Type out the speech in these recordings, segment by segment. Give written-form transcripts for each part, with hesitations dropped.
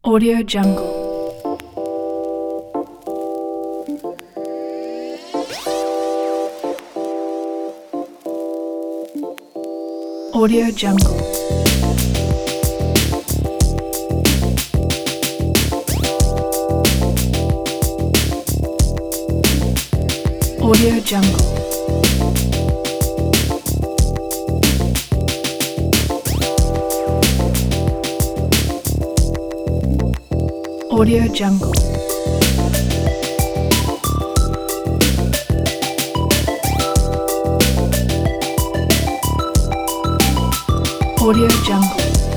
Audio Jungle. Audio Jungle. Audio Jungle. Audio Jungle. Audio Jungle.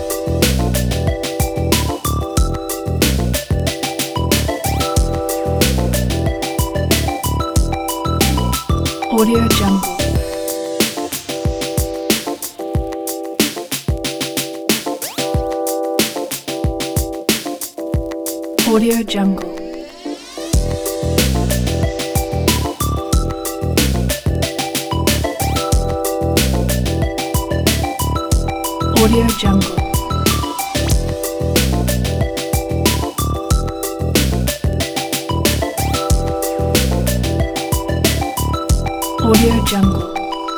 Audio Jungle. Audio Jungle. Audio Jungle. Audio Jungle.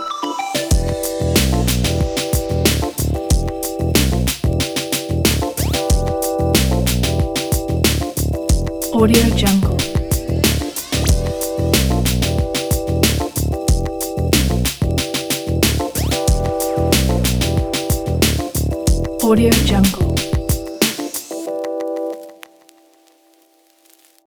Audio Jungle. Audio Jungle.